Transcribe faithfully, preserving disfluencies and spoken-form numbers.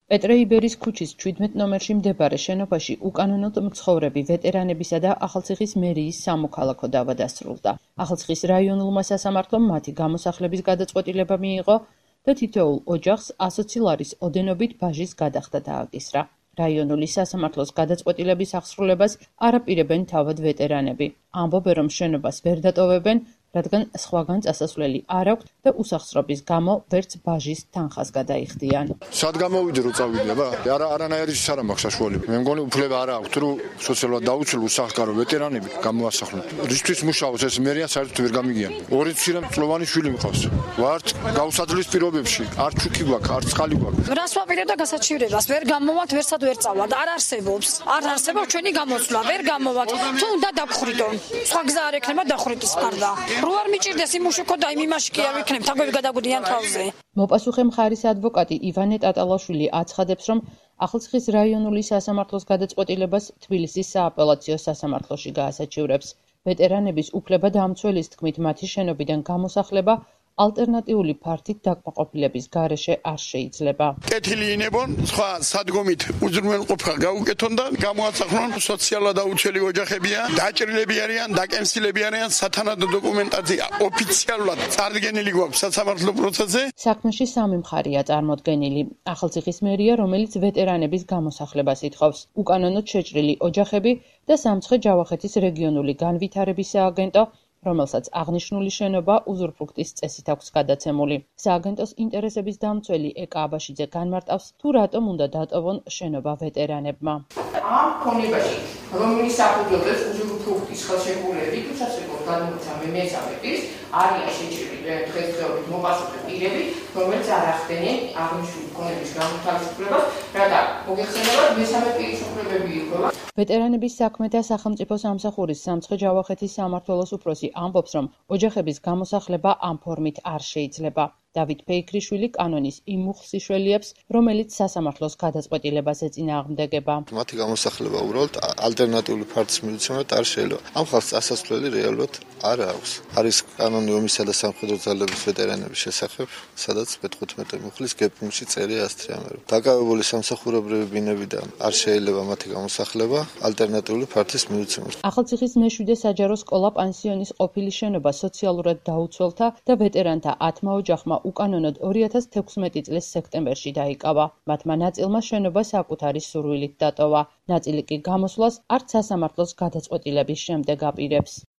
პეტრე იბერის ქუჩის ჩვიდმეტ ნომერში მდებარე შენობაში უკანონოდ მცხოვრები ვეტერანებისა და ახალციხის მერიის სამოქალაქო დავა დასრულდა. ახალციხის რაიონულმა სასამართლომ მათი გამოსახლების გადაწყვეტილება მიიღო და თითოეულ ოჯახს ასოცი ლარის ოდენობით ბაჟის გადახდა დააკისრა. რაიონული სასამართლოს გადაწყვეტილების აღსრულებას არ აპირებენ თავად ვეტერანები. ამბობენ, რომ შენობას ვერ დატოვებენ, რადგან სხვაგან წასასვლელი არ აქვთ და უსახსრობის გამო ვერც ბაჟის თანხას გადაიხდიან. სად გამოვიდე რომ წავიდე, ბა? არა არანაირი არ მაქვს საშუალება. მე მგონი უფლება არ აქვთ, რომ სოციალურად დაუცველ უსახკარო ვეტერანები გამოასახლონ. რისთვის მუშაობს ეს მერია საერთოდ ვერ გამიგიან. ორი მცირემწლოვანი შვილი მყავს. ვართ გაუსაძლის პირობებში, არ ჩუქი გვაქვს, არ წყალი გვაქვს. რას ვაპირებდა გასაჩივრებას? ვერ გამოვათ, ვერსად ვერ წავალთ. არ არსებობს. არ არსებობს ჩვენი გამოცვლა, ვერ გამოვათ. თუ უნდა დაგხრიდონ. სხვა გზა არ ექნება დახვრიტის გარდა. რო არ მიჭირდეს იმ უშუქო და იმ იმაში კი არ ვიქნებ, თაგვები გადაგუდიან თავზე. მოპასუხე მხარის ადვოკატი ივანე ტატალაშვილი აცხადებს, რომ ახალციხის რაიონული სასამართლოს გადაწყვეტილებას თბილისის სააპელაციო სასამართლოში გაასაჩივრებს. ვეტერანების უფლება დამცველის თქმით, მათი შენობიდან გამოსახლება ალტერნატიული ფართით დაკმაყოფილების გარეშე არ შეიძლება. კეთილი ინებონ, სხვა სადგომით უზრუნველყოფა გაუკეთონ და გამოასახლონ. სოციალურად დაუცველი ოჯახებია, დაჭრილები არიან, დაკენსილები არიან, სათანადო დოკუმენტაცია ოფიციალურად წარდგენილი გვაქვს სასამართლო პროცესზე. საქმეში სამი მხარეა წარმოდგენილი. ახალციხის მერია, რომელიც ვეტერანების გამოსახლებას ითხოვს, უკანონოდ შეჭრილი ოჯახები და სამცხე-ჯავახეთის რეგიონული განვითარების სააგენტო, რომელსაც აღნიშნული შენობა უზურპრუქტის წესით აქვს გადაცემული. სააგენტოს ინტერესების დამცველი ეკა აბაშიძე განმარტავს, თუ რატომ უნდა დატოვონ შენობა ვეტერანებმა. ამ ქონებაში, რომლის საფუძველზე უზურპრუქტის ხელშეკრულებით თუ სასწრაფოდ გადმოცემული მესამე პირს არიან შეჭრილი დღესდღეობით მოპასუხე პირები, რომელიც არ ახდენენ აღნიშნული ქონების განთავისუფლებას, რათა მოგეხსენებათ მესამე პირის უფლებები ირღვევა. ვეტერანების საქმეთა სახელმწიფო სამსახურის სამცხე-ჯავახეთის სამმართველოს უფროსი ამბობს, რომ ოჯახების გამოსახლება ამ ფორმით არ შეიძლება. დავით ფეიქრიშვილი კანონის იმ მუხლს იშველიებს, რომელიც სასამართლოს გადაწყვეტილებას ეწინააღმდეგება. მათი გამოსახლება უბრალოდ ალტერნატიული ფართის მიცემად არ შეიძლება. ამ ხალხს წასასვლელი რეალურად არ აქვს. არის კანონი ომისა და სამხედრო ძალების ვეტერანების შესახებ, სადაც მეთერთმეტე მუხლის გეპუნქტში წერია ასტრიამერო. დაკავებული სამსახურებრივი ბინებიდან არ შეიძლება მათი გამოსახლება ალტერნატიული ფართის მიცემად. ახალციხის მეშვიდე საჯარო სკოლა პანსიონის ყოფილი შენობა სოციალურად დაუცველთა და ვეტერანთა ათმა ოჯახმა უკანონოდ ორი ათას თექვსმეტი წლის სექტემბერში დაიკავა. მათმა ნაწილმა შენობა საკუთარი სურვილით დატოვა. ნაწილი კი გამოსვლას არც სასამართლოს გადაწყვეტილების შემდეგ აპირებს.